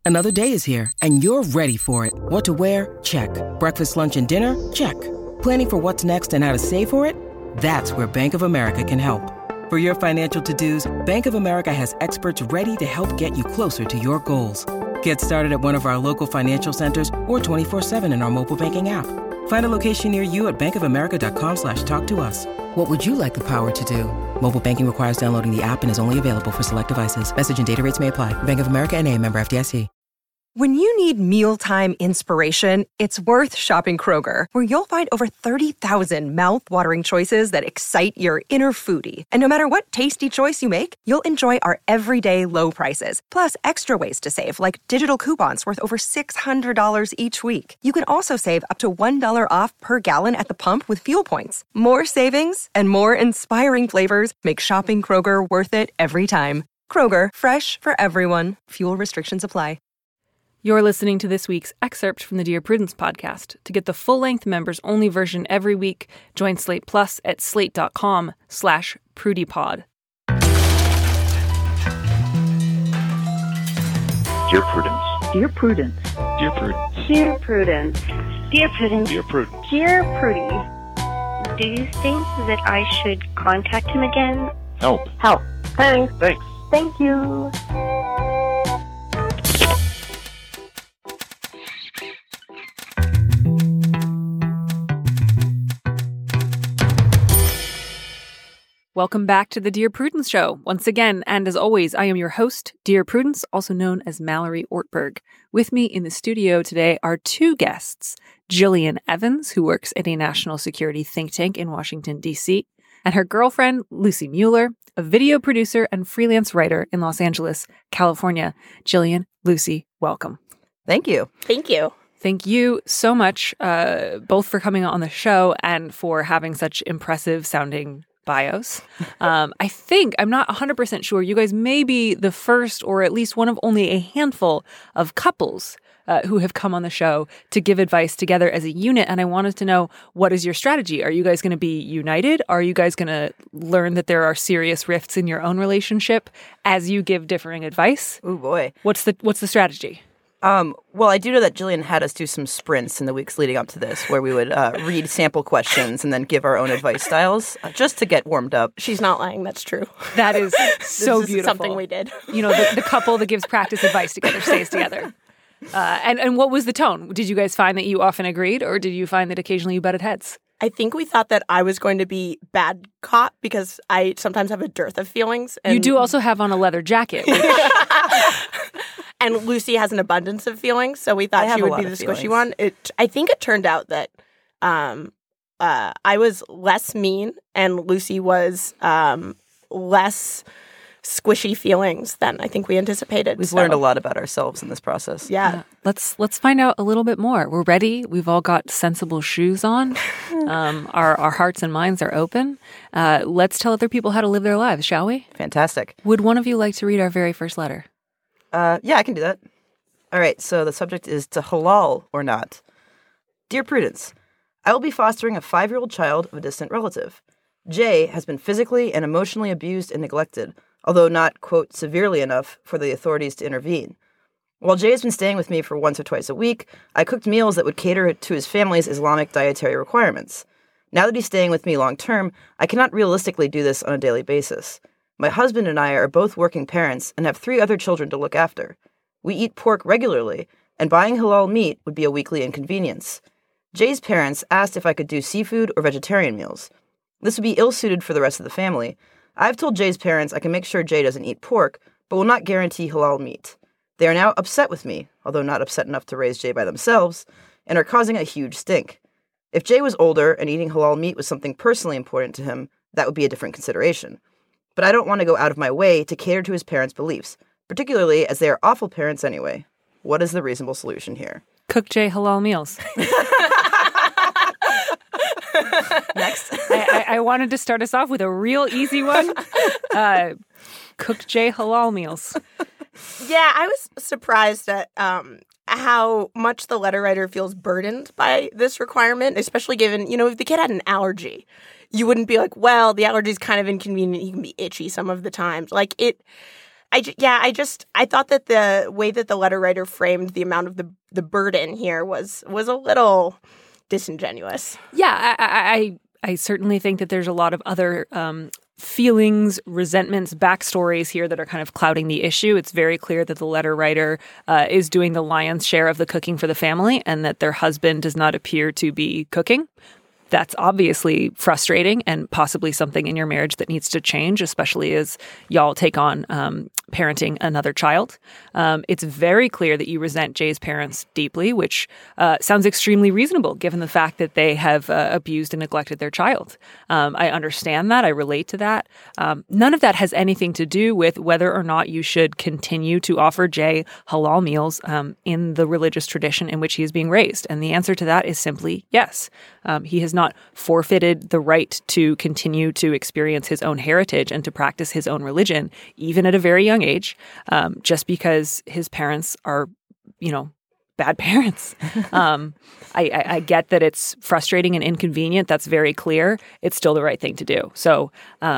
Another day is here, and you're ready for it. What to wear? Check. Breakfast, lunch, and dinner? Check. Planning for what's next and how to save for it? That's where Bank of America can help. For your financial to-dos, Bank of America has experts ready to help get you closer to your goals. Get started at one of our local financial centers or 24/7 in our mobile banking app. Find a location near you at bankofamerica.com/talktous. What would you like the power to do? Mobile banking requires downloading the app and is only available for select devices. Message and data rates may apply. Bank of America N.A., member FDIC. When you need mealtime inspiration, it's worth shopping Kroger, where you'll find over 30,000 mouth-watering choices that excite your inner foodie. And no matter what tasty choice you make, you'll enjoy our everyday low prices, plus extra ways to save, like digital coupons worth over $600 each week. You can also save up to $1 off per gallon at the pump with fuel points. More savings and more inspiring flavors make shopping Kroger worth it every time. Kroger, fresh for everyone. Fuel restrictions apply. You're listening to this week's excerpt from the Dear Prudence podcast. To get the full-length members-only version every week, join Slate Plus at slate.com/prudypod. Dear Prudence. Dear Prudence. Dear Prudence. Dear Prudence. Dear Prudence. Dear Prudence. Dear Prudy. Do you think that I should contact him again? Help. Help. Thanks. Thanks. Thank you. Welcome back to the Dear Prudence Show. Once again, and as always, I am your host, Dear Prudence, also known as Mallory Ortberg. With me in the studio today are two guests, Jillian Evans, who works at a national security think tank in Washington, D.C., and her girlfriend, Lucy Mueller, a video producer and freelance writer in Los Angeles, California. Jillian, Lucy, welcome. Thank you. Thank you. Thank you so much, both for coming on the show and for having such impressive sounding bios. I'm not 100% sure, you guys may be the first or at least one of only a handful of couples who have come on the show to give advice together as a unit. And I wanted to know, what is your strategy? Are you guys going to be united? Are you guys going to learn that there are serious rifts in your own relationship as you give differing advice? Oh boy. What's the strategy? Well, I do know that Jillian had us do some sprints in the weeks leading up to this, where we would read sample questions and then give our own advice styles, just to get warmed up. She's not lying. That's true. That is so this is beautiful. Something we did. You know, the couple that gives practice advice together stays together. And what was the tone? Did you guys find that you often agreed, or did you find that occasionally you butted heads? I think we thought that I was going to be bad cop because I sometimes have a dearth of feelings. And you do also have on a leather jacket. Which... And Lucy has an abundance of feelings, so we thought she would be the squishy one. I think it turned out that I was less mean and Lucy was less squishy feelings than I think we anticipated. We've learned a lot about ourselves in this process. Yeah. Let's find out a little bit more. We're ready. We've all got sensible shoes on. Our hearts and minds are open. Let's tell other people how to live their lives, shall we? Fantastic. Would one of you like to read our very first letter? Yeah, I can do that. All right, so the subject is to halal or not. Dear Prudence, I will be fostering a 5-year-old child of a distant relative. Jay has been physically and emotionally abused and neglected, although not, quote, severely enough for the authorities to intervene. While Jay has been staying with me for once or twice a week, I cooked meals that would cater to his family's Islamic dietary requirements. Now that he's staying with me long-term, I cannot realistically do this on a daily basis. My husband and I are both working parents and have 3 other children to look after. We eat pork regularly, and buying halal meat would be a weekly inconvenience. Jay's parents asked if I could do seafood or vegetarian meals. This would be ill-suited for the rest of the family. I've told Jay's parents I can make sure Jay doesn't eat pork, but will not guarantee halal meat. They are now upset with me, although not upset enough to raise Jay by themselves, and are causing a huge stink. If Jay was older and eating halal meat was something personally important to him, that would be a different consideration. But I don't want to go out of my way to cater to his parents' beliefs, particularly as they are awful parents anyway. What is the reasonable solution here? Cook Jay halal meals. Next. I wanted to start us off with a real easy one. Cook Jay halal meals. Yeah, I was surprised at how much the letter writer feels burdened by this requirement, especially given, if the kid had an allergy, you wouldn't be like, well, the allergy is kind of inconvenient. He can be itchy some of the times. I thought that the way that the letter writer framed the amount of the burden here was a little disingenuous. Yeah, I certainly think that there's a lot of other feelings, resentments, backstories here that are kind of clouding the issue. It's very clear that the letter writer is doing the lion's share of the cooking for the family and that their husband does not appear to be cooking. That's obviously frustrating and possibly something in your marriage that needs to change, especially as y'all take on parenting another child. It's very clear that you resent Jay's parents deeply, which sounds extremely reasonable given the fact that they have abused and neglected their child. I understand that. I relate to that. None of that has anything to do with whether or not you should continue to offer Jay halal meals in the religious tradition in which he is being raised. And the answer to that is simply yes. He has not forfeited the right to continue to experience his own heritage and to practice his own religion, even at a very young age, just because his parents are, bad parents. I get that it's frustrating and inconvenient. That's very clear. It's still the right thing to do. So,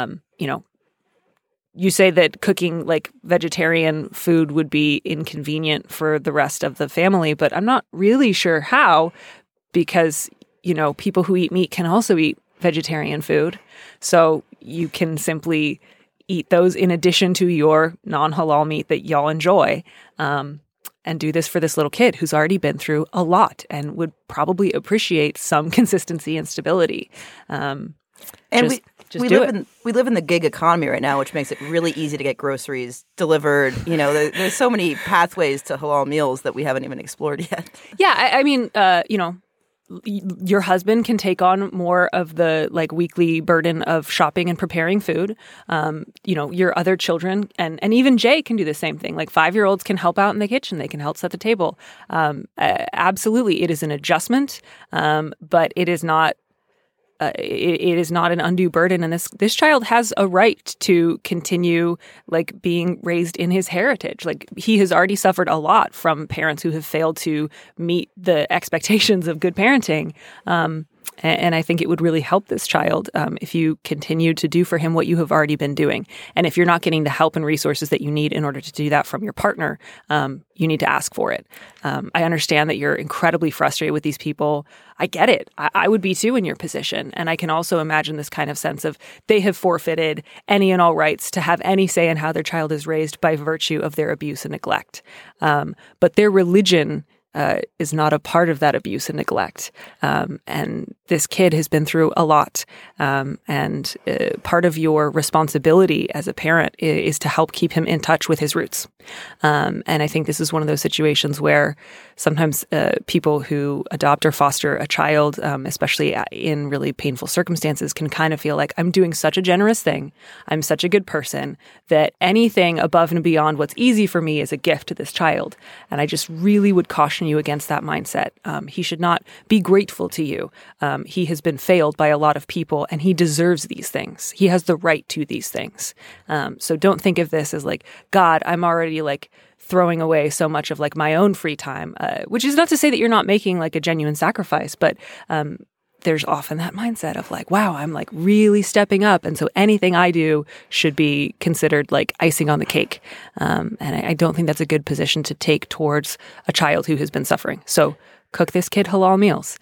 you say that cooking like vegetarian food would be inconvenient for the rest of the family, but I'm not really sure how, because people who eat meat can also eat vegetarian food. So you can simply eat those in addition to your non-halal meat that y'all enjoy, and do this for this little kid who's already been through a lot and would probably appreciate some consistency and stability. We live in the gig economy right now, which makes it really easy to get groceries delivered. There's so many pathways to halal meals that we haven't even explored yet. Yeah, your husband can take on more of the weekly burden of shopping and preparing food. Your other children and even Jay can do the same thing. 5-year-olds can help out in the kitchen. They can help set the table. Absolutely. It is an adjustment, but it is not it is not an undue burden. And this child has a right to continue being raised in his heritage. He has already suffered a lot from parents who have failed to meet the expectations of good parenting. And I think it would really help this child if you continue to do for him what you have already been doing. And if you're not getting the help and resources that you need in order to do that from your partner, you need to ask for it. I understand that you're incredibly frustrated with these people. I get it. I would be too in your position. And I can also imagine this kind of sense of they have forfeited any and all rights to have any say in how their child is raised by virtue of their abuse and neglect. But their religion is not a part of that abuse and neglect. And this kid has been through a lot. And part of your responsibility as a parent is to help keep him in touch with his roots. And I think this is one of those situations where sometimes people who adopt or foster a child, especially in really painful circumstances, can kind of feel like, I'm doing such a generous thing. I'm such a good person that anything above and beyond what's easy for me is a gift to this child. And I just really would caution you against that mindset. He should not be grateful to you. He has been failed by a lot of people, and he deserves these things. He has the right to these things. So don't think of this as God, I'm already throwing away so much of my own free time, which is not to say that you're not making a genuine sacrifice, but there's often that mindset of wow, I'm really stepping up. And so anything I do should be considered icing on the cake. And I don't think that's a good position to take towards a child who has been suffering. So cook this kid halal meals.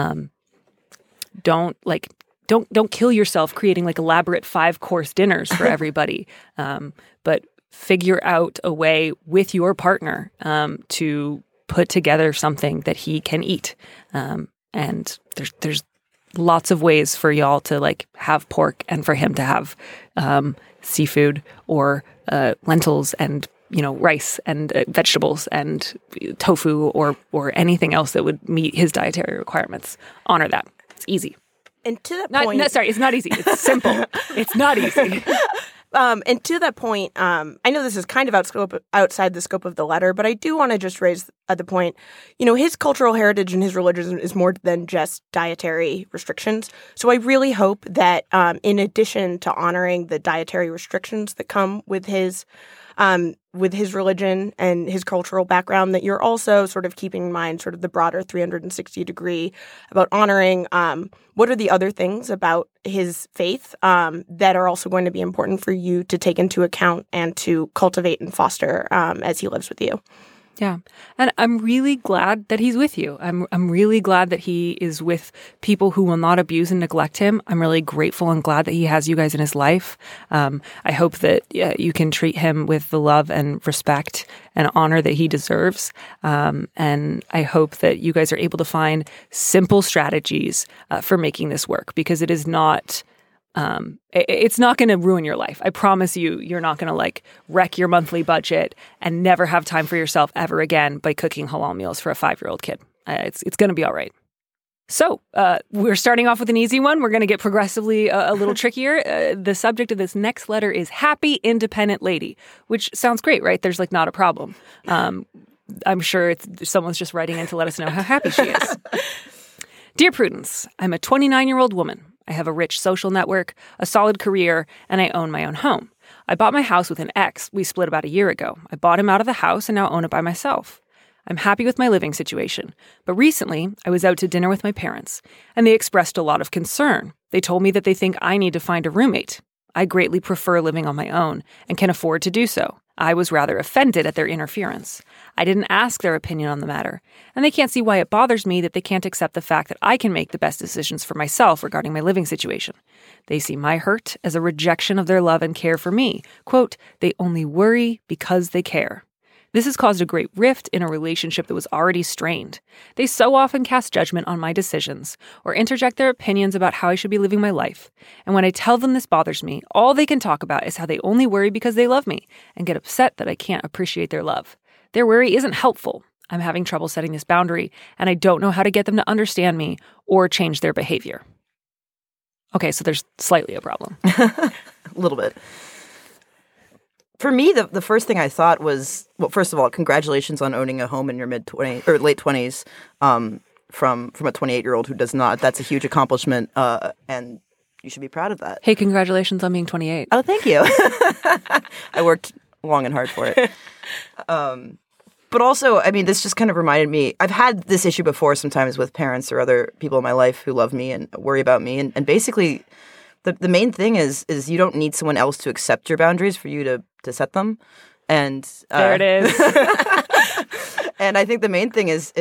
Don't kill yourself creating elaborate 5-course dinners for everybody. But figure out a way with your partner to put together something that he can eat. And there's lots of ways for y'all to have pork and for him to have seafood or lentils and rice and vegetables and tofu or anything else that would meet his dietary requirements. Honor that. It's easy. And to that point... it's not easy. It's simple. It's not easy. And to that point, I know this is kind of outside the scope of the letter, but I do want to just raise the point, his cultural heritage and his religion is more than just dietary restrictions. So I really hope that in addition to honoring the dietary restrictions that come with his with his religion and his cultural background, that you're also sort of keeping in mind sort of the broader 360-degree about honoring what are the other things about his faith that are also going to be important for you to take into account and to cultivate and foster as he lives with you. Yeah. And I'm really glad that he's with you. I'm really glad that he is with people who will not abuse and neglect him. I'm really grateful and glad that he has you guys in his life. I hope that you can treat him with the love and respect and honor that he deserves. And I hope that you guys are able to find simple strategies for making this work, because it is not... it's not going to ruin your life. I promise you, you're not going to wreck your monthly budget and never have time for yourself ever again by cooking halal meals for a 5-year-old kid. It's going to be all right. So we're starting off with an easy one. We're going to get progressively a little trickier. The subject of this next letter is happy, independent lady, which sounds great, right? There's not a problem. I'm sure someone's just writing in to let us know how happy she is. Dear Prudence, I'm a 29-year-old woman. I have a rich social network, a solid career, and I own my own home. I bought my house with an ex. We split about a year ago. I bought him out of the house and now own it by myself. I'm happy with my living situation. But recently, I was out to dinner with my parents, and they expressed a lot of concern. They told me that they think I need to find a roommate. I greatly prefer living on my own and can afford to do so. I was rather offended at their interference. I didn't ask their opinion on the matter, and they can't see why it bothers me that they can't accept the fact that I can make the best decisions for myself regarding my living situation. They see my hurt as a rejection of their love and care for me. Quote, they only worry because they care. This has caused a great rift in a relationship that was already strained. They so often cast judgment on my decisions or interject their opinions about how I should be living my life. And when I tell them this bothers me, all they can talk about is how they only worry because they love me and get upset that I can't appreciate their love. Their worry isn't helpful. I'm having trouble setting this boundary, and I don't know how to get them to understand me or change their behavior. Okay, so there's slightly a problem. A little bit. For me, the first thing I thought was, well, first of all, congratulations on owning a home in your mid-20s or late 20s from a 28-year-old who does not. That's a huge accomplishment, and you should be proud of that. Hey, congratulations on being 28. Oh, thank you. I worked long and hard for it. But also, I mean, this just kind of reminded me, I've had this issue before sometimes with parents or other people in my life who love me and worry about me. And basically, the main thing is you don't need someone else to accept your boundaries for you to set them. And there it is. And I think the main thing is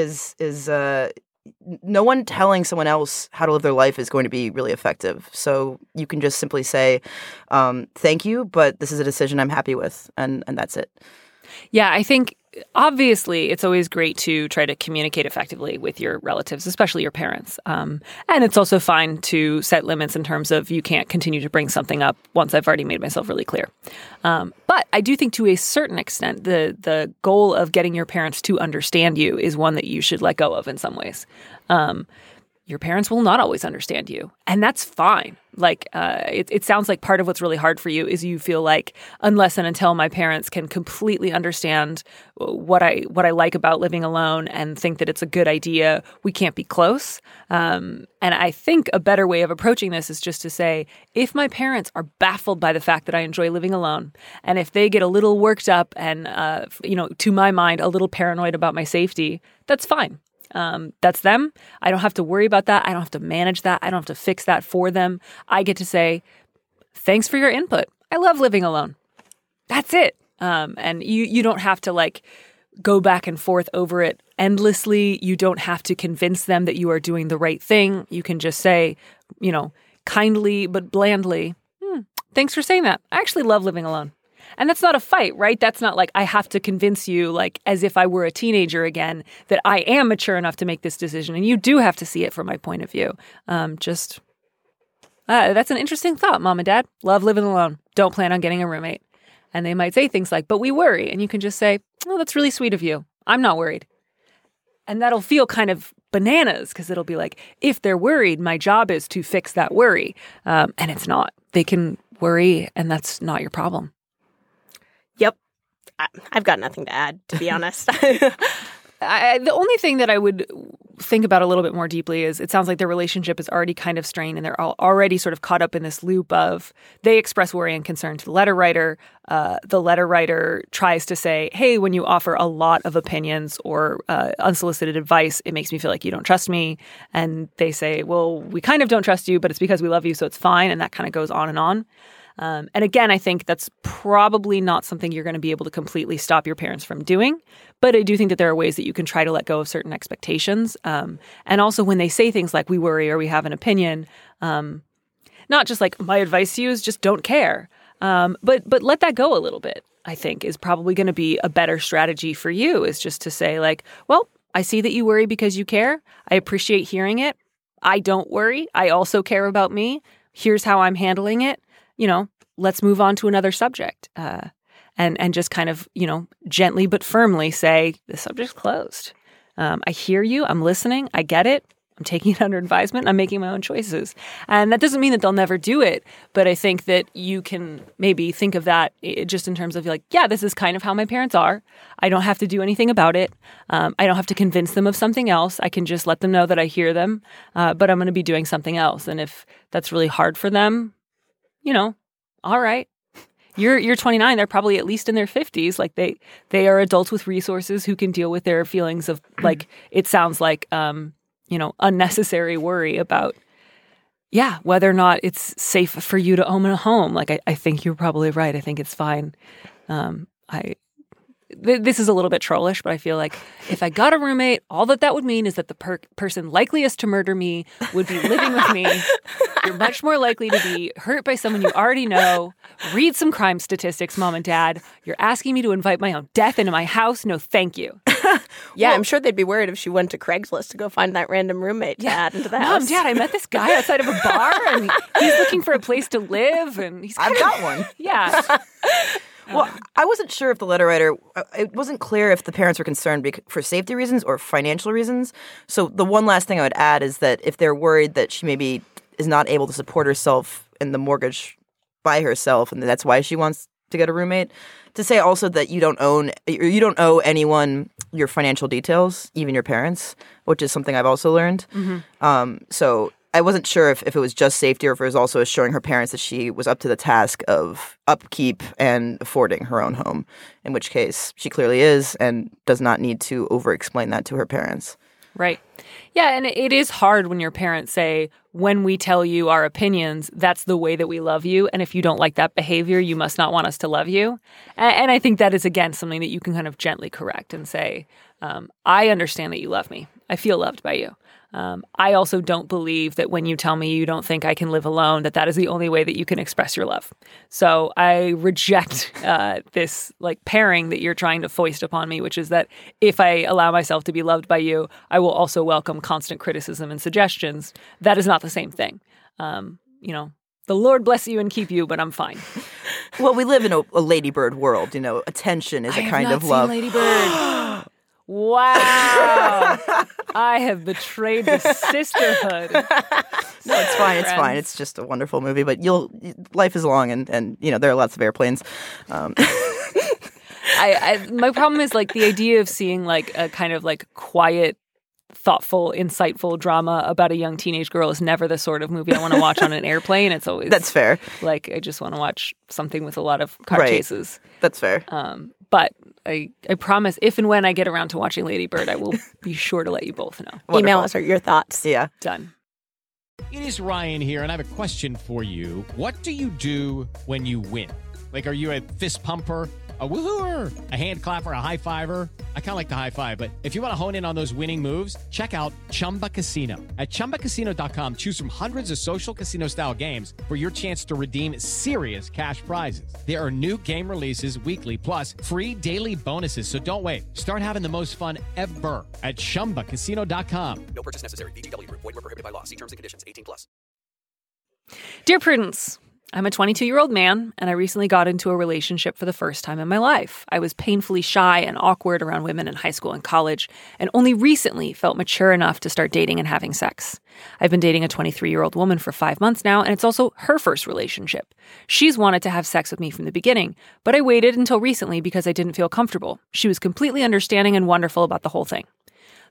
no one telling someone else how to live their life is going to be really effective. So you can just simply say, thank you, but this is a decision I'm happy with. And that's it. Yeah, I think obviously it's always great to try to communicate effectively with your relatives, especially your parents. And it's also fine to set limits in terms of you can't continue to bring something up once I've already made myself really clear. But I do think to a certain extent, the goal of getting your parents to understand you is one that you should let go of in some ways. Your parents will not always understand you, and that's fine. It sounds like part of what's really hard for you is you feel like unless and until my parents can completely understand what I like about living alone and think that it's a good idea, we can't be close. And I think a better way of approaching this is just to say, if my parents are baffled by the fact that I enjoy living alone, and if they get a little worked up and, to my mind, a little paranoid about my safety, that's fine. That's them. I don't have to worry about that. I don't have to manage that. I don't have to fix that for them. I get to say, thanks for your input. I love living alone. That's it. And you don't have to go back and forth over it endlessly. You don't have to convince them that you are doing the right thing. You can just say, kindly but blandly, thanks for saying that. I actually love living alone. And that's not a fight, right? That's not I have to convince you, as if I were a teenager again, that I am mature enough to make this decision. And you do have to see it from my point of view. That's an interesting thought, Mom and Dad. Love living alone. Don't plan on getting a roommate. And they might say things like, but we worry. And you can just say, oh, that's really sweet of you. I'm not worried. And that'll feel kind of bananas because it'll be if they're worried, my job is to fix that worry. And it's not. They can worry, and that's not your problem. Yep. I've got nothing to add, to be honest. The only thing that I would think about a little bit more deeply is it sounds like their relationship is already kind of strained and they're already sort of caught up in this loop of they express worry and concern to the letter writer. The letter writer tries to say, hey, when you offer a lot of opinions or unsolicited advice, it makes me feel like you don't trust me. And they say, well, we kind of don't trust you, but it's because we love you, so it's fine. And that kind of goes on and on. And again, I think that's probably not something you're going to be able to completely stop your parents from doing. But I do think that there are ways that you can try to let go of certain expectations. And also when they say things like we worry or we have an opinion, not just like my advice to you is just don't care. But let that go a little bit, I think, is probably going to be a better strategy for you is just to say like, well, I see that you worry because you care. I appreciate hearing it. I don't worry. I also care about me. Here's how I'm handling it. Let's move on to another subject and just kind of, gently but firmly say the subject's closed. I hear you. I'm listening. I get it. I'm taking it under advisement. I'm making my own choices. And that doesn't mean that they'll never do it. But I think that you can maybe think of that just in terms of like, yeah, this is kind of how my parents are. I don't have to do anything about it. I don't have to convince them of something else. I can just let them know that I hear them, but I'm going to be doing something else. And if that's really hard for them, all right. You're 29. They're probably at least in their 50s. Like they are adults with resources who can deal with their feelings of like, it sounds like, unnecessary worry about, whether or not it's safe for you to own a home. Like, I think you're probably right. I think it's fine. This is a little bit trollish, but I feel like if I got a roommate, all that would mean is that the person likeliest to murder me would be living with me. You're much more likely to be hurt by someone you already know. Read some crime statistics, Mom and Dad. You're asking me to invite my own death into my house? No, thank you. I'm sure they'd be worried if she went to Craigslist to go find that random roommate to add into the house. Mom, Dad, I met this guy outside of a bar, and he's looking for a place to live, and I've got one. Yeah. Well, I wasn't sure if the letter writer, it wasn't clear if the parents were concerned for safety reasons or financial reasons. So the one last thing I would add is that if they're worried that she maybe is not able to support herself and the mortgage by herself, and that's why she wants to get a roommate, to say also that you don't owe anyone your financial details, even your parents, which is something I've also learned. Mm-hmm. So I wasn't sure if it was just safety or if it was also assuring her parents that she was up to the task of upkeep and affording her own home, in which case she clearly is and does not need to over-explain that to her parents. Right. Yeah, and it is hard when your parents say, when we tell you our opinions, that's the way that we love you. And if you don't like that behavior, you must not want us to love you. And I think that is, again, something that you can kind of gently correct and say, I understand that you love me. I feel loved by you. I also don't believe that when you tell me you don't think I can live alone, that is the only way that you can express your love. So I reject this like pairing that you're trying to foist upon me, which is that if I allow myself to be loved by you, I will also welcome constant criticism and suggestions. That is not the same thing. The Lord bless you and keep you, but I'm fine. Well, we live in a ladybird world. Attention is a kind of love. Lady Bird. Wow. I have betrayed the sisterhood. No, it's fine. It's fine. It's just a wonderful movie, but life is long and there are lots of airplanes. My problem is like the idea of seeing like a kind of like quiet, thoughtful, insightful drama about a young teenage girl is never the sort of movie I want to watch on an airplane. It's always That's fair. Like I just want to watch something with a lot of car chases. That's fair. But I promise if and when I get around to watching Lady Bird, I will be sure to let you both know. Wonderful. Email us your thoughts. Yeah. Done. It is Ryan here, and I have a question for you. What do you do when you win? Like, are you a fist pumper? A woohooer, a hand clapper, a high fiver. I kind of like the high five, but if you want to hone in on those winning moves, check out Chumba Casino. At ChumbaCasino.com, choose from hundreds of social casino style games for your chance to redeem serious cash prizes. There are new game releases weekly, plus free daily bonuses. So don't wait. Start having the most fun ever at ChumbaCasino.com. No purchase necessary. VGW. Void where prohibited by law. See terms and conditions. 18+. Dear Prudence, I'm a 22-year-old man, and I recently got into a relationship for the first time in my life. I was painfully shy and awkward around women in high school and college, and only recently felt mature enough to start dating and having sex. I've been dating a 23-year-old woman for 5 months now, and it's also her first relationship. She's wanted to have sex with me from the beginning, but I waited until recently because I didn't feel comfortable. She was completely understanding and wonderful about the whole thing.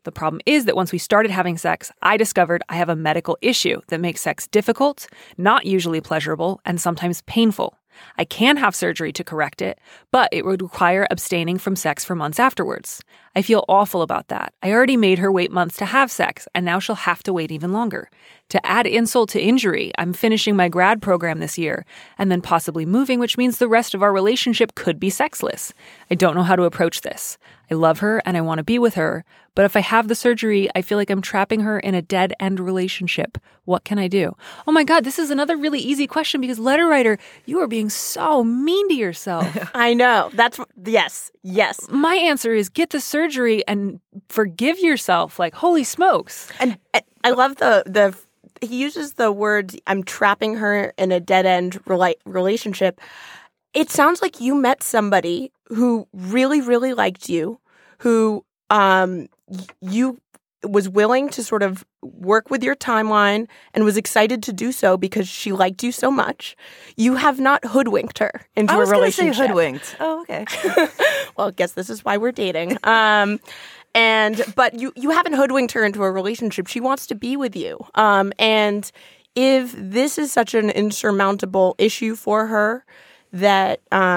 The problem is that once we started having sex, I discovered I have a medical issue that makes sex difficult, not usually pleasurable, and sometimes painful. I can have surgery to correct it, but it would require abstaining from sex for months afterwards. I feel awful about that. I already made her wait months to have sex, and now she'll have to wait even longer. To add insult to injury, I'm finishing my grad program this year, and then possibly moving, which means the rest of our relationship could be sexless. I don't know how to approach this. I love her and I want to be with her, but if I have the surgery, I feel like I'm trapping her in a dead-end relationship. What can I do? Oh my God, this is another really easy question because letter writer, you are being so mean to yourself. I know. Yes. My answer is get the surgery and forgive yourself. Like, holy smokes. And I love he uses the words, I'm trapping her in a dead-end relationship. It sounds like you met somebody who really, really liked you, who you was willing to sort of work with your timeline and was excited to do so because she liked you so much. You have not hoodwinked her into a relationship. I was going to say hoodwinked. Oh, okay. Well, I guess this is why we're dating. But you haven't hoodwinked her into a relationship. She wants to be with you. And if this is such an insurmountable issue for her that,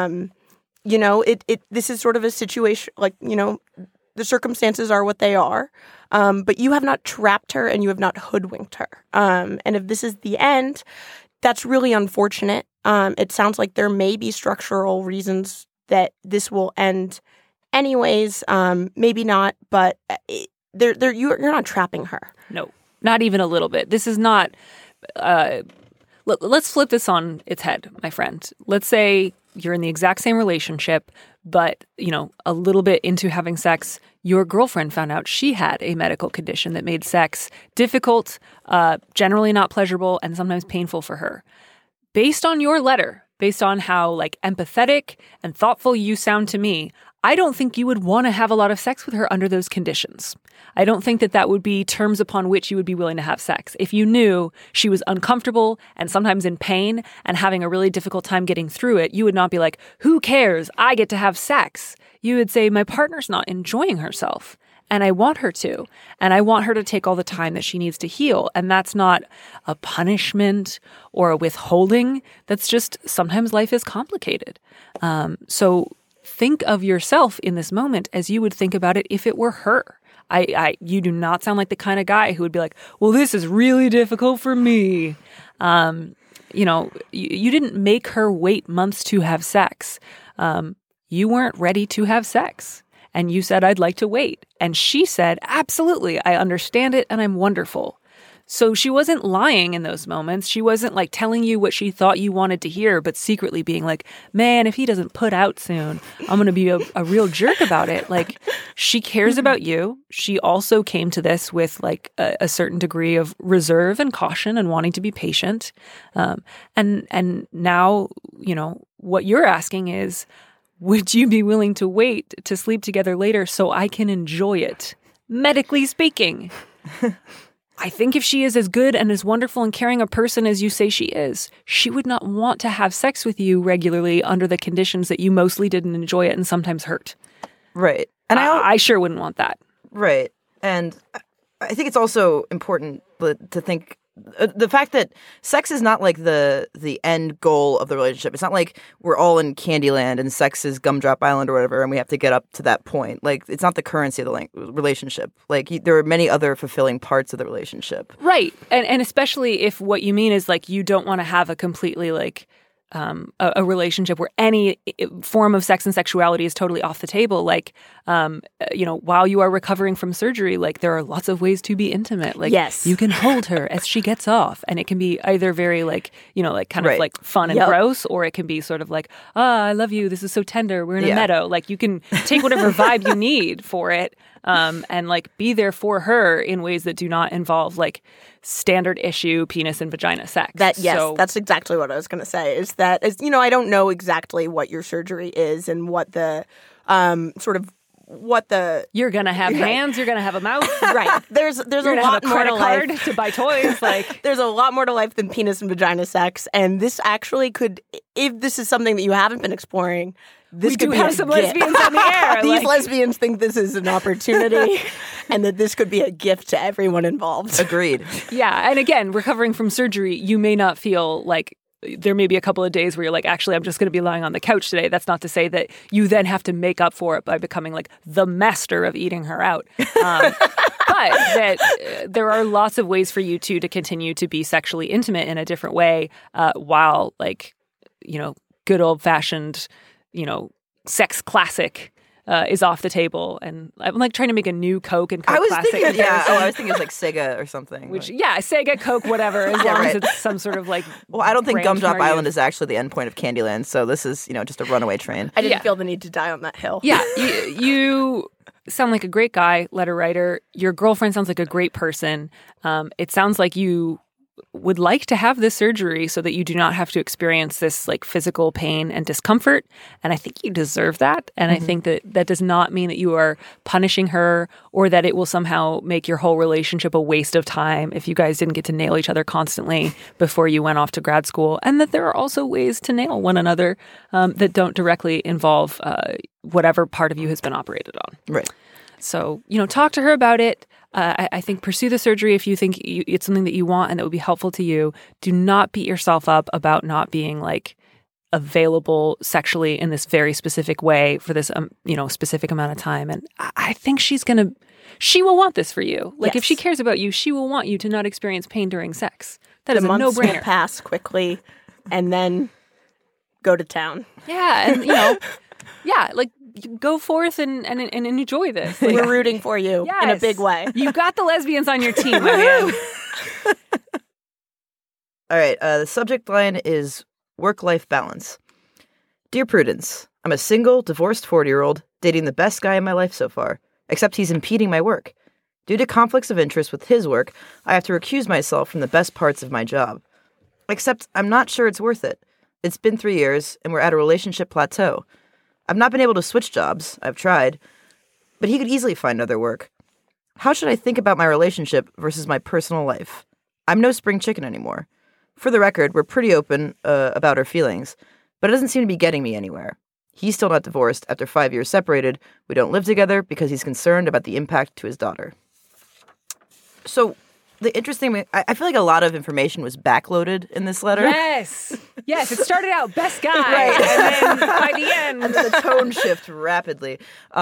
this is sort of a situation, like, the circumstances are what they are. But you have not trapped her and you have not hoodwinked her. And if this is the end, that's really unfortunate. It sounds like there may be structural reasons that this will end anyways. Maybe not, but you're not trapping her. No, not even a little bit. This is not... Let's flip this on its head, my friend. Let's say you're in the exact same relationship, but, a little bit into having sex, your girlfriend found out she had a medical condition that made sex difficult, generally not pleasurable, and sometimes painful for her. Based on your letter, based on how empathetic and thoughtful you sound to me, I don't think you would want to have a lot of sex with her under those conditions. I don't think that would be terms upon which you would be willing to have sex. If you knew she was uncomfortable and sometimes in pain and having a really difficult time getting through it, you would not be like, who cares? I get to have sex. You would say, my partner's not enjoying herself and I want her to. And I want her to take all the time that she needs to heal. And that's not a punishment or a withholding. That's just sometimes life is complicated. So think of yourself in this moment as you would think about it if it were her. You do not sound like the kind of guy who would be like, well, this is really difficult for me. You didn't make her wait months to have sex. You weren't ready to have sex. And you said, I'd like to wait. And she said, absolutely, I understand it and I'm wonderful. So she wasn't lying in those moments. She wasn't telling you what she thought you wanted to hear, but secretly being like, man, if he doesn't put out soon, I'm going to be a real jerk about it. She cares about you. She also came to this with a certain degree of reserve and caution and wanting to be patient. And now, what you're asking is, would you be willing to wait to sleep together later so I can enjoy it? Medically speaking. I think if she is as good and as wonderful and caring a person as you say she is, she would not want to have sex with you regularly under the conditions that you mostly didn't enjoy it and sometimes hurt. Right. And I sure wouldn't want that. Right. And I think it's also important to think the fact that sex is not the end goal of the relationship. It's not like we're all in Candyland and sex is Gumdrop Island or whatever, and we have to get up to that point. It's not the currency of the relationship. There are many other fulfilling parts of the relationship. Right. And especially if what you mean is you don't want to have a completely a relationship where any form of sex and sexuality is totally off the table. While you are recovering from surgery, there are lots of ways to be intimate. Yes. You can hold her as she gets off, and it can be either very kind of fun and gross, or it can be sort of I love you. This is so tender. We're in a meadow. You can take whatever vibe you need for it, and be there for her in ways that do not involve standard issue penis and vagina sex. That's exactly what I was going to say. I don't know exactly what your surgery is and what the you're gonna have hands, you're gonna have a mouth, right? There's a lot more to life to buy toys. There's a lot more to life than penis and vagina sex, and this actually could, if this is something that you haven't been exploring, this we could do be have some lesbians on the air. These lesbians think this is an opportunity, and that this could be a gift to everyone involved. Agreed. Yeah. And again, recovering from surgery, you may not feel like there may be a couple of days where you're like, actually, I'm just going to be lying on the couch today. That's not to say that you then have to make up for it by becoming like the master of eating her out. But that there are lots of ways for you two to continue to be sexually intimate in a different way while like, good old fashioned, sex classic is off the table. And I'm like trying to make a new Coke and Coke classic. I was thinking it's like Sega or something. Which, Sega, Coke, whatever, as long as it's some sort of like. Well, I don't think Gumdrop Island is actually the endpoint of Candyland, so this is, just a runaway train. I didn't feel the need to die on that hill. Yeah, you sound like a great guy, letter writer. Your girlfriend sounds like a great person. It sounds like you would like to have this surgery so that you do not have to experience this like physical pain and discomfort. And I think you deserve that. And I think that does not mean that you are punishing her or that it will somehow make your whole relationship a waste of time if you guys didn't get to nail each other constantly before you went off to grad school. And that there are also ways to nail one another that don't directly involve whatever part of you has been operated on. Right. So, talk to her about it. I think pursue the surgery if you think it's something that you want and that would be helpful to you. Do not beat yourself up about not being like available sexually in this very specific way for this, specific amount of time. And I think she will want this for you. Like if she cares about you, she will want you to not experience pain during sex. That is a no-brainer. Will pass quickly and then go to town. Yeah. And, like go forth and enjoy this. Like, we're rooting for you in a big way. You got the lesbians on your team, my man. All right. The subject line is work-life balance. Dear Prudence, I'm a single, divorced 40-year-old dating the best guy in my life so far, except he's impeding my work. Due to conflicts of interest with his work, I have to recuse myself from the best parts of my job. Except I'm not sure it's worth it. It's been 3 years, and we're at a relationship plateau. I've not been able to switch jobs. I've tried. But he could easily find other work. How should I think about my relationship versus my personal life? I'm no spring chicken anymore. For the record, we're pretty open about our feelings, but it doesn't seem to be getting me anywhere. He's still not divorced after 5 years separated. We don't live together because he's concerned about the impact to his daughter. So the interesting, I feel like a lot of information was backloaded in this letter. Yes, it started out best guy, right. And then by the end, and then the tone shift rapidly.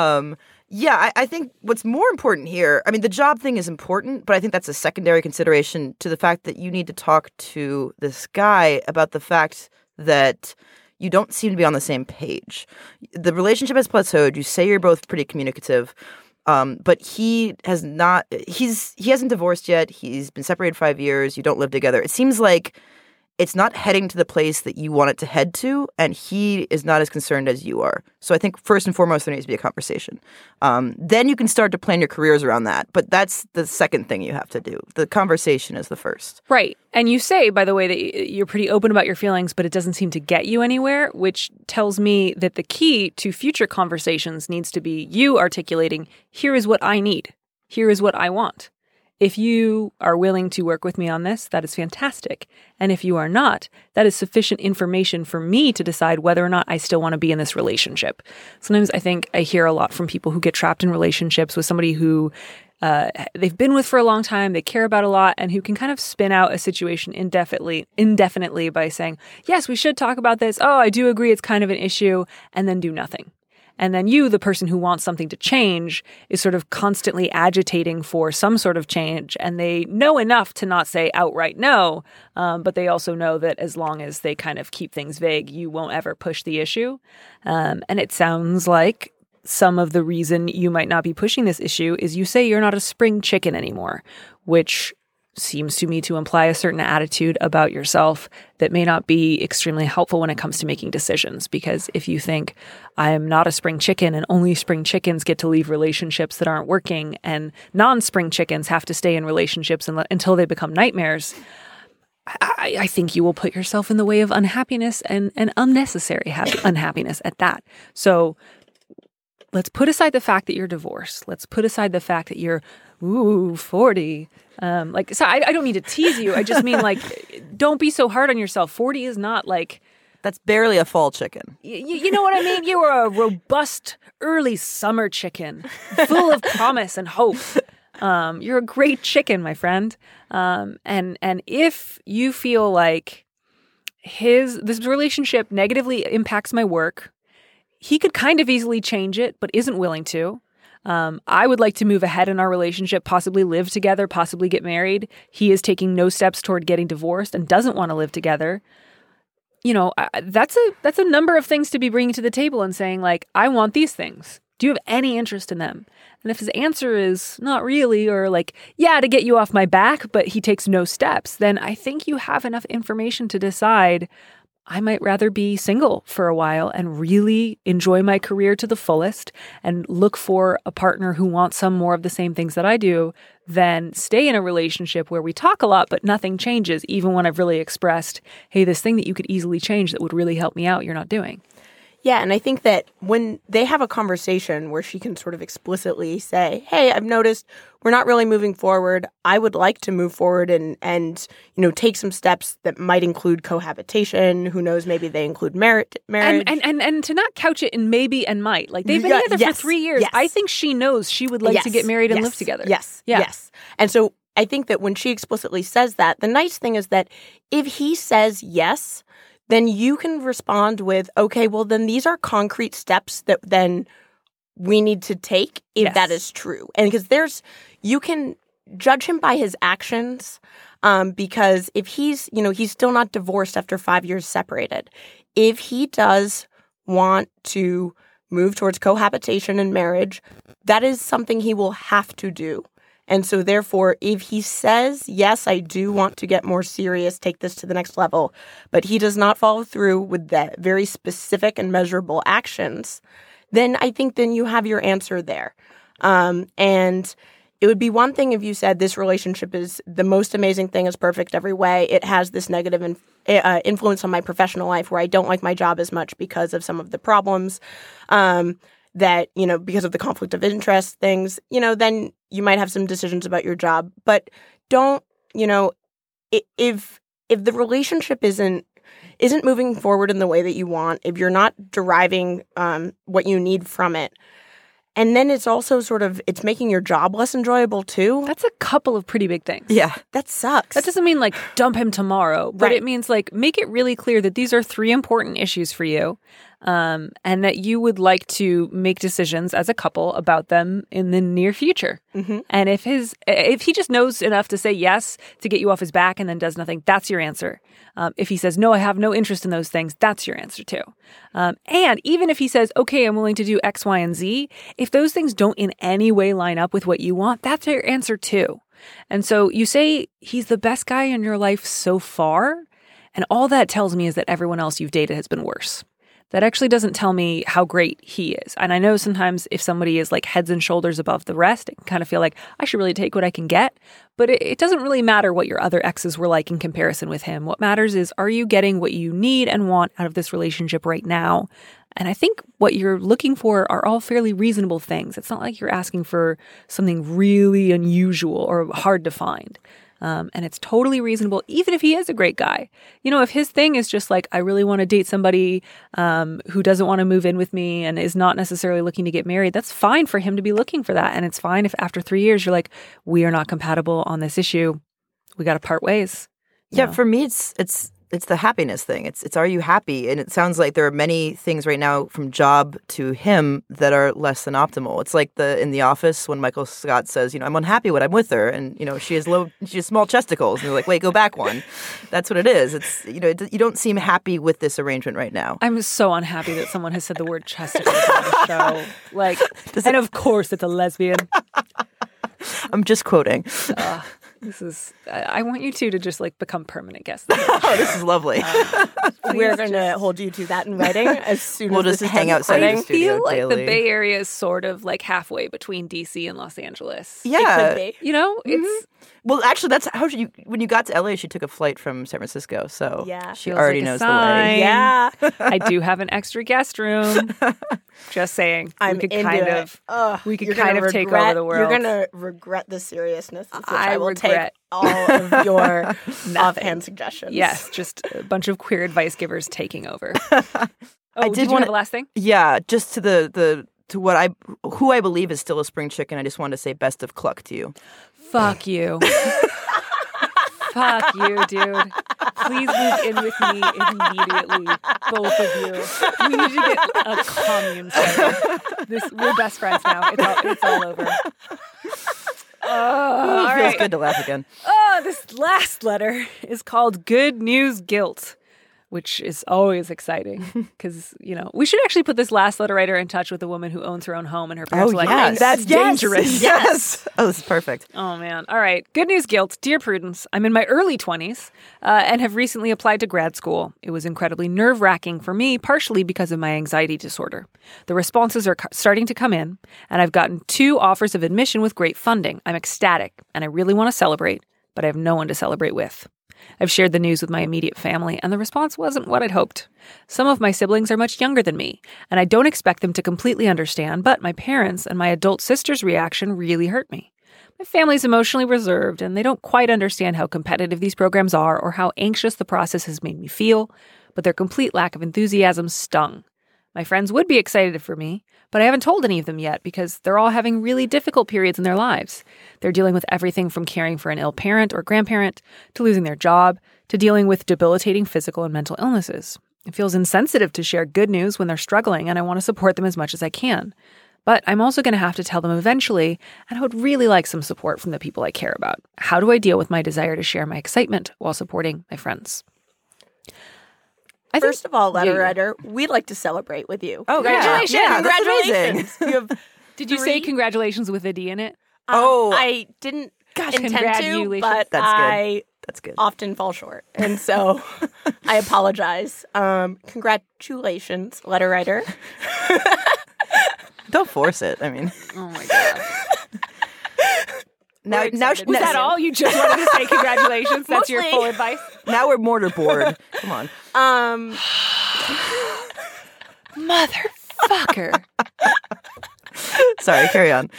I think what's more important here, I mean, the job thing is important, but I think that's a secondary consideration to the fact that you need to talk to this guy about the fact that you don't seem to be on the same page. The relationship has plateaued. You say you're both pretty communicative. But he hasn't divorced yet. He's been separated 5 years. You don't live together. It seems like it's not heading to the place that you want it to head to, and he is not as concerned as you are. So I think first and foremost, there needs to be a conversation. Then you can start to plan your careers around that. But that's the second thing you have to do. The conversation is the first. Right. And you say, by the way, that you're pretty open about your feelings, but it doesn't seem to get you anywhere, which tells me that the key to future conversations needs to be you articulating, here is what I need. Here is what I want. If you are willing to work with me on this, that is fantastic. And if you are not, that is sufficient information for me to decide whether or not I still want to be in this relationship. Sometimes I think I hear a lot from people who get trapped in relationships with somebody who they've been with for a long time, they care about a lot, and who can kind of spin out a situation indefinitely by saying, yes, we should talk about this. Oh, I do agree it's kind of an issue, and then do nothing. And then you, the person who wants something to change, is sort of constantly agitating for some sort of change. And they know enough to not say outright no, but they also know that as long as they kind of keep things vague, you won't ever push the issue. And it sounds like some of the reason you might not be pushing this issue is you say you're not a spring chicken anymore, which seems to me to imply a certain attitude about yourself that may not be extremely helpful when it comes to making decisions. Because if you think, I am not a spring chicken and only spring chickens get to leave relationships that aren't working and non-spring chickens have to stay in relationships until they become nightmares, I think you will put yourself in the way of unhappiness and unnecessary unhappiness at that. So let's put aside the fact that you're divorced. Let's put aside the fact that you're 40. So I don't mean to tease you. I just mean don't be so hard on yourself. 40 is not that's barely a fall chicken. You know what I mean? You are a robust early summer chicken, full of promise and hope. You're a great chicken, my friend. And if you feel like this relationship negatively impacts my work, he could kind of easily change it, but isn't willing to. I would like to move ahead in our relationship, possibly live together, possibly get married. He is taking no steps toward getting divorced and doesn't want to live together. That's a number of things to be bringing to the table and saying, like, I want these things. Do you have any interest in them? And if his answer is not really, or like, yeah, to get you off my back, but he takes no steps, then I think you have enough information to decide I might rather be single for a while and really enjoy my career to the fullest and look for a partner who wants some more of the same things that I do than stay in a relationship where we talk a lot, but nothing changes, even when I've really expressed, hey, this thing that you could easily change that would really help me out, you're not doing. Yeah, and I think that when they have a conversation where she can sort of explicitly say, hey, I've noticed we're not really moving forward. I would like to move forward and take some steps that might include cohabitation. Who knows, maybe they include marriage. And to not couch it in maybe and might. Like, they've been together for 3 years. Yes. I think she knows she would like to get married and live together. Yes. And so I think that when she explicitly says that, the nice thing is that if he says yes, then you can respond with, okay, well, then these are concrete steps that then we need to take if that is true. And because you can judge him by his actions, because if he's still not divorced after 5 years separated. If he does want to move towards cohabitation and marriage, that is something he will have to do. And so therefore, if he says, yes, I do want to get more serious, take this to the next level, but he does not follow through with that very specific and measurable actions, then I think then you have your answer there. And it would be one thing if you said this relationship is the most amazing thing, is perfect every way. It has this negative influence on my professional life where I don't like my job as much because of some of the problems. That, because of the conflict of interest things, then you might have some decisions about your job. But don't, if the relationship isn't moving forward in the way that you want, if you're not deriving what you need from it, and then it's also it's making your job less enjoyable too. That's a couple of pretty big things. Yeah. That sucks. That doesn't mean like dump him tomorrow, but it means like make it really clear that these are 3 important issues for you. And that you would like to make decisions as a couple about them in the near future. Mm-hmm. And if he just knows enough to say yes to get you off his back and then does nothing, that's your answer. If he says, no, I have no interest in those things, that's your answer too. And even if he says, okay, I'm willing to do X, Y, and Z, if those things don't in any way line up with what you want, that's your answer too. And so you say he's the best guy in your life so far, and all that tells me is that everyone else you've dated has been worse. That actually doesn't tell me how great he is. And I know sometimes if somebody is like heads and shoulders above the rest, it can kind of feel like I should really take what I can get. But it doesn't really matter what your other exes were like in comparison with him. What matters is, are you getting what you need and want out of this relationship right now? And I think what you're looking for are all fairly reasonable things. It's not like you're asking for something really unusual or hard to find. And it's totally reasonable, even if he is a great guy. If his thing is just like, I really want to date somebody who doesn't want to move in with me and is not necessarily looking to get married, that's fine for him to be looking for that. And it's fine if after 3 years you're like, we are not compatible on this issue. We got to part ways. Yeah, for me, it's the happiness thing. It's are you happy? And it sounds like there are many things right now from job to him that are less than optimal. It's like in The Office when Michael Scott says, I'm unhappy when I'm with her, and she has small chesticles, and they're like, wait, go back one. That's what it is. It's you don't seem happy with this arrangement right now. I'm so unhappy that someone has said the word chesticles on the show. Like, and of course it's a lesbian. I'm just quoting. I want you two to just like become permanent guests. Oh, this is lovely. We're going to hold you to that in writing as soon we'll as just hang outside the studio. I feel like daily. the Bay Area is sort of like halfway between DC and Los Angeles. Yeah. It could be. It's... Well, actually, that's how when you got to LA, she took a flight from San Francisco. So she feels already like knows sign. the way. Yeah. I do have an extra guest room. Just saying. We could kind of take over the world. You're going to regret the seriousness. I will take all of your offhand suggestions. Yes, just a bunch of queer advice givers taking over. I did want to have a last thing? Yeah, just to the who I believe is still a spring chicken. I just wanted to say best of cluck to you. Fuck you. Fuck you, dude. Please move in with me immediately, both of you. We need to get a commune started. We're best friends now. It's all over. All Feels right. good to laugh again. This last letter is called Good News Guilt, which is always exciting because, we should actually put this last letter writer in touch with a woman who owns her own home and her parents are like, yes. that's dangerous. Yes. Oh, this is perfect. Oh, man. All right. Good news guilt. Dear Prudence, I'm in my early 20s and have recently applied to grad school. It was incredibly nerve-wracking for me, partially because of my anxiety disorder. The responses are starting to come in, and I've gotten 2 offers of admission with great funding. I'm ecstatic, and I really want to celebrate, but I have no one to celebrate with. I've shared the news with my immediate family, and the response wasn't what I'd hoped. Some of my siblings are much younger than me, and I don't expect them to completely understand, but my parents' and my adult sister's reaction really hurt me. My family's emotionally reserved, and they don't quite understand how competitive these programs are or how anxious the process has made me feel, but their complete lack of enthusiasm stung. My friends would be excited for me, but I haven't told any of them yet because they're all having really difficult periods in their lives. They're dealing with everything from caring for an ill parent or grandparent to losing their job to dealing with debilitating physical and mental illnesses. It feels insensitive to share good news when they're struggling, and I want to support them as much as I can. But I'm also going to have to tell them eventually, and I would really like some support from the people I care about. How do I deal with my desire to share my excitement while supporting my friends? First of all, letter writer, we'd like to celebrate with you. Oh, congratulations! Yeah, Congratulations! You have Did you say congratulations with a D in it? I didn't intend to, congratulations. but That's good. Often fall short, and so I apologize. Congratulations, letter writer. Don't force it. I mean, Oh my god! now Was that all? You just wanted to say congratulations? That's your full advice? Now we're mortarboard. Come on. Motherfucker! Sorry, carry on.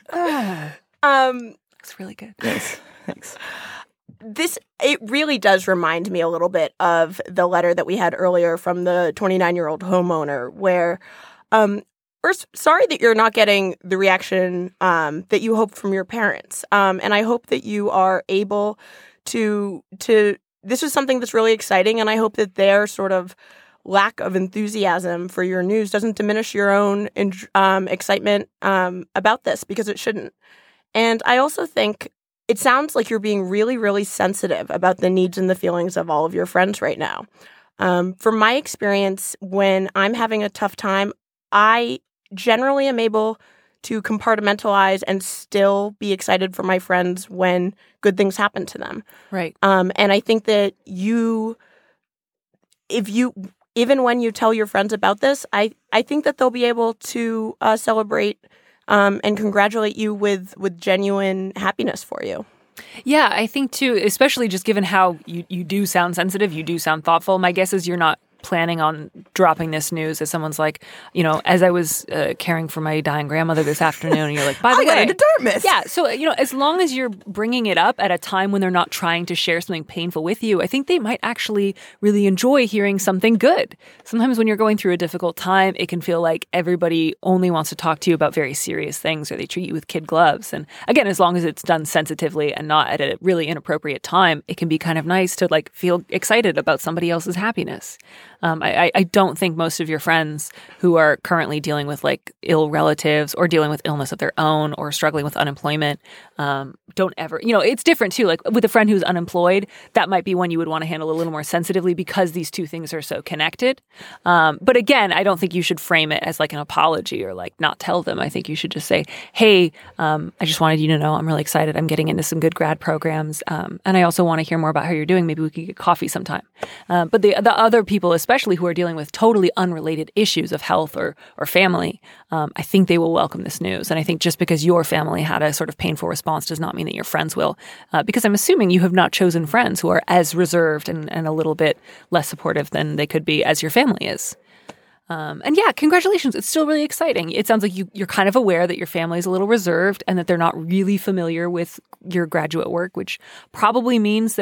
Looks really good. Thanks. It really does remind me a little bit of the letter that we had earlier from the 29-year-old homeowner where we're sorry that you're not getting the reaction that you hoped from your parents. And I hope that you are able to this is something that's really exciting, and I hope that their sort of lack of enthusiasm for your news doesn't diminish your own excitement about this, because it shouldn't. And I also think it sounds like you're being really, really sensitive about the needs and the feelings of all of your friends right now. From my experience, when I'm having a tough time, I generally am able to compartmentalize and still be excited for my friends when good things happen to them. Right. And I think that even when you tell your friends about this, I think that they'll be able to celebrate and congratulate you with genuine happiness for you. Yeah, I think too, especially just given how you do sound sensitive, you do sound thoughtful. My guess is you're not planning on dropping this news as someone's like, as I was caring for my dying grandmother this afternoon, and you're like, by the way, I got into Dartmouth. Yeah, so, as long as you're bringing it up at a time when they're not trying to share something painful with you, I think they might actually really enjoy hearing something good. Sometimes when you're going through a difficult time, it can feel like everybody only wants to talk to you about very serious things, or they treat you with kid gloves. And again, as long as it's done sensitively and not at a really inappropriate time, it can be kind of nice to feel excited about somebody else's happiness. I don't think most of your friends who are currently dealing with ill relatives or dealing with illness of their own or struggling with unemployment don't ever, it's different too. Like with a friend who's unemployed, that might be one you would want to handle a little more sensitively because these two things are so connected. But again, I don't think you should frame it as an apology or not tell them. I think you should just say, hey, I just wanted you to know I'm really excited. I'm getting into some good grad programs. And I also want to hear more about how you're doing. Maybe we could get coffee sometime. But the other people, especially who are dealing with totally unrelated issues of health or family, I think they will welcome this news. And I think just because your family had a sort of painful response does not mean that your friends will. Because I'm assuming you have not chosen friends who are as reserved and a little bit less supportive than they could be as your family is. And yeah, congratulations. It's still really exciting. It sounds like you're kind of aware that your family is a little reserved and that they're not really familiar with your graduate work, which probably means that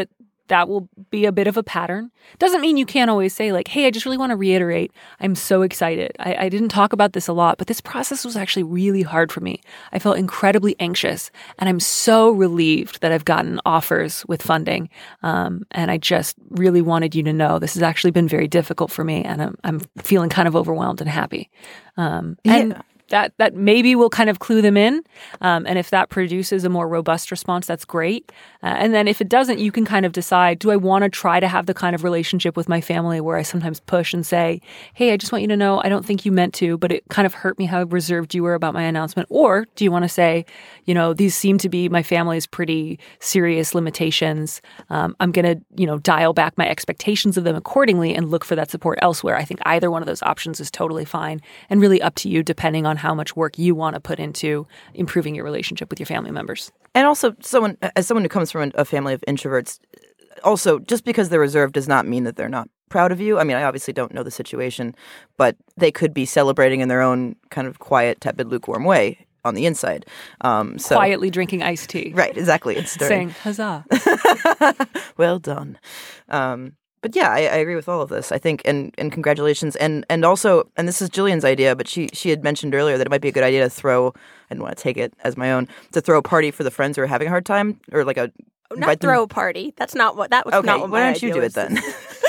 that will be a bit of a pattern. Doesn't mean you can't always say like, hey, I just really want to reiterate, I'm so excited. I didn't talk about this a lot, but this process was actually really hard for me. I felt incredibly anxious, and I'm so relieved that I've gotten offers with funding. And I just really wanted you to know this has actually been very difficult for me, and I'm feeling kind of overwhelmed and happy. And that maybe will kind of clue them in. And if that produces a more robust response, that's great. And then if it doesn't, you can kind of decide, do I want to try to have the kind of relationship with my family where I sometimes push and say, hey, I just want you to know, I don't think you meant to, but it kind of hurt me how reserved you were about my announcement. Or do you want to say, these seem to be my family's pretty serious limitations. I'm going to, dial back my expectations of them accordingly and look for that support elsewhere. I think either one of those options is totally fine and really up to you, depending on how much work you want to put into improving your relationship with your family members. And also, someone who comes from a family of introverts, also, just because they're reserved does not mean that they're not proud of you. I mean, I obviously don't know the situation, but they could be celebrating in their own kind of quiet, tepid, lukewarm way on the inside. Quietly drinking iced tea. Right, exactly. It's saying, huzzah. Well done. But yeah, I agree with all of this, I think, and congratulations. And also, and this is Jillian's idea, but she had mentioned earlier that it might be a good idea to throw, I didn't want to take it as my own, to throw a party for the friends who are having a hard time, or like a... Not throw a party. That's not what, that was okay, not what my idea was. Why don't you do it then?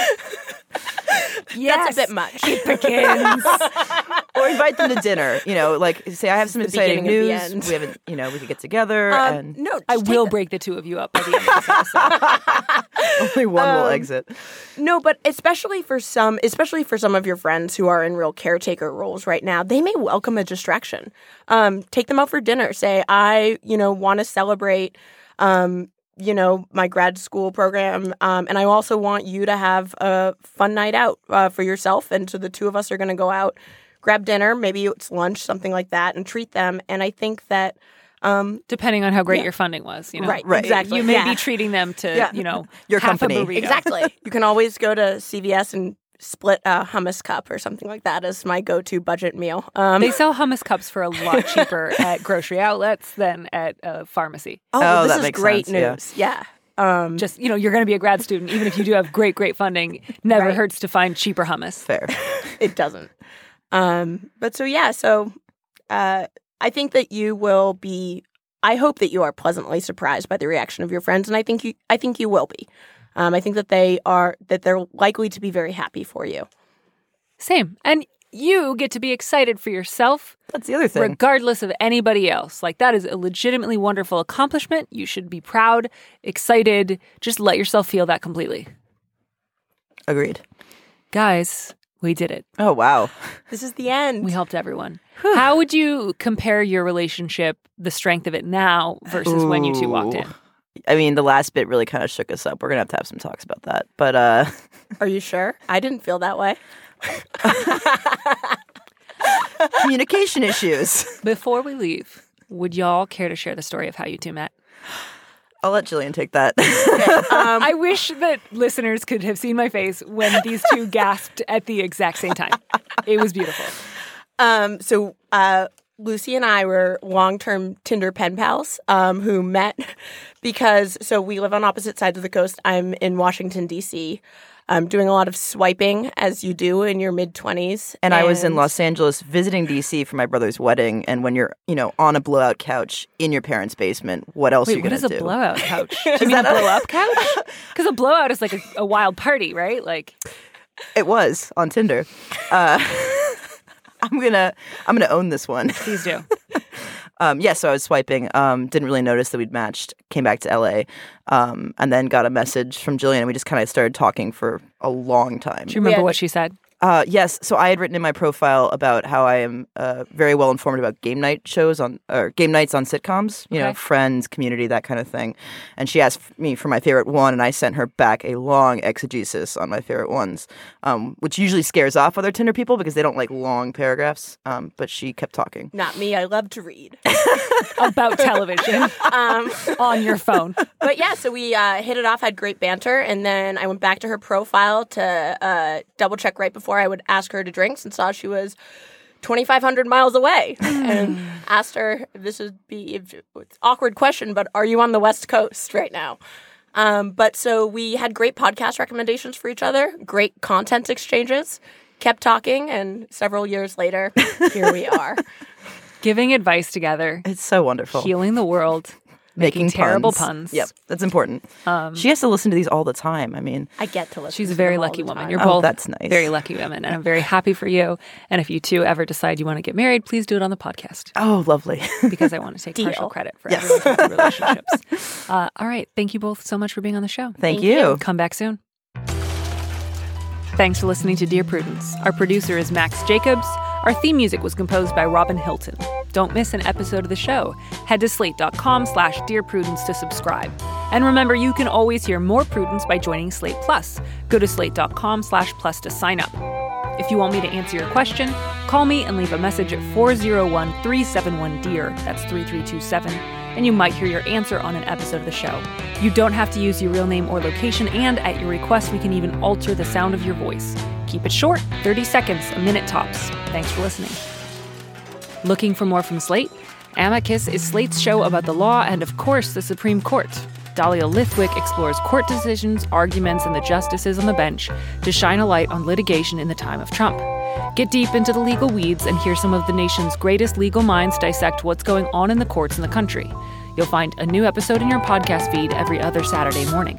Yes. That's a bit much. It begins. Or invite them to dinner. Like say, I have some exciting news. We haven't, we could get together. And no, I will break the two of you up by the end of this episode. Only one will exit. No, but especially for some of your friends who are in real caretaker roles right now, they may welcome a distraction. Take them out for dinner. Say, I, want to celebrate. My grad school program. And I also want you to have a fun night out for yourself. And so the two of us are going to go out, grab dinner, maybe it's lunch, something like that, and treat them. And I think that... depending on how great your funding was, Right, exactly. You may be treating them to, your half company. a burrito. Exactly. You can always go to CVS and split a hummus cup or something like that as my go-to budget meal. They sell hummus cups for a lot cheaper at grocery outlets than at a pharmacy. Oh, this that is makes great sense, news. Yeah. Just, you're going to be a grad student, even if you do have great funding, never hurts to find cheaper hummus. Fair. It doesn't. But so I think that you will be, I hope that you are pleasantly surprised by the reaction of your friends, and I think you will be. I think that they're likely to be very happy for you. Same. And you get to be excited for yourself. That's the other thing. Regardless of anybody else. Like, that is a legitimately wonderful accomplishment. You should be proud, excited. Just let yourself feel that completely. Agreed. Guys, we did it. Oh, wow. This is the end. We helped everyone. How would you compare your relationship, the strength of it now versus when you two walked in? I mean, the last bit really kind of shook us up. We're going to have some talks about that. But Are you sure? I didn't feel that way. Communication issues. Before we leave, would y'all care to share the story of how you two met? I'll let Jillian take that. Okay. I wish that listeners could have seen my face when these two gasped at the exact same time. It was beautiful. So Lucy and I were long-term Tinder pen pals who met because we live on opposite sides of the coast. I'm in Washington, D.C., doing a lot of swiping, as you do in your mid-20s. And I was in Los Angeles visiting D.C. for my brother's wedding. And when you're, on a blowout couch in your parents' basement, what else are you going to do? What is a blowout couch? Do you mean a blow-up couch? Because a blowout is like a wild party, right? Like, it was on Tinder. I'm gonna own this one. Please do. So I was swiping. Didn't really notice that we'd matched. Came back to LA, and then got a message from Jillian. And we just kind of started talking for a long time. Do you remember what she said? Yes. So I had written in my profile about how I am very well informed about game nights on sitcoms. Friends, Community, that kind of thing. And she asked me for my favorite one, and I sent her back a long exegesis on my favorite ones, which usually scares off other Tinder people because they don't like long paragraphs. But she kept talking. Not me. I love to read. About television on your phone. But yeah, so we hit it off, had great banter, and then I went back to her profile to double check right before I would ask her to drinks and saw she was 2,500 miles away and asked her, it's an awkward question, but are you on the West Coast right now? But so we had great podcast recommendations for each other, great content exchanges, kept talking, and several years later, here we are. Giving advice together. It's so wonderful. Healing the world. Making terrible puns. Yep, that's important. She has to listen to these all the time. I mean, I get to listen. She's to a very them all lucky the woman. time. You're both that's nice. very lucky women, and I'm very happy for you. And if you two ever decide you want to get married, please do it on the podcast. Oh, lovely. Because I want to take partial credit for everyone's happy relationships. All right. Thank you both so much for being on the show. Thank you. Come back soon. Thanks for listening to Dear Prudence. Our producer is Max Jacobs. Our theme music was composed by Robin Hilton. Don't miss an episode of the show. Head to slate.com/Dear Prudence to subscribe. And remember, you can always hear more Prudence by joining Slate Plus. Go to slate.com/plus to sign up. If you want me to answer your question, call me and leave a message at 401-371-DEAR. That's 3327. And you might hear your answer on an episode of the show. You don't have to use your real name or location, and at your request, we can even alter the sound of your voice. Keep it short, 30 seconds, a minute tops. Thanks for listening. Looking for more from Slate? Amicus is Slate's show about the law and, of course, the Supreme Court. Dahlia Lithwick explores court decisions, arguments, and the justices on the bench to shine a light on litigation in the time of Trump. Get deep into the legal weeds and hear some of the nation's greatest legal minds dissect what's going on in the courts in the country. You'll find a new episode in your podcast feed every other Saturday morning.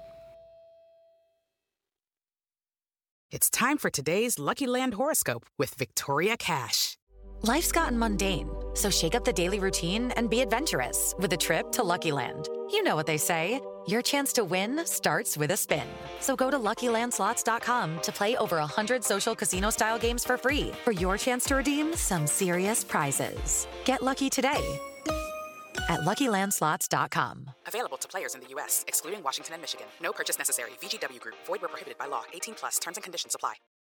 It's time for today's Lucky Land horoscope with Victoria Cash. Life's gotten mundane, so shake up the daily routine and be adventurous with a trip to Lucky Land. You know what they say, your chance to win starts with a spin. So go to LuckyLandSlots.com to play over 100 social casino-style games for free for your chance to redeem some serious prizes. Get lucky today at LuckyLandSlots.com. Available to players in the U.S., excluding Washington and Michigan. No purchase necessary. VGW Group. Void where prohibited by law. 18+. Terms and conditions apply.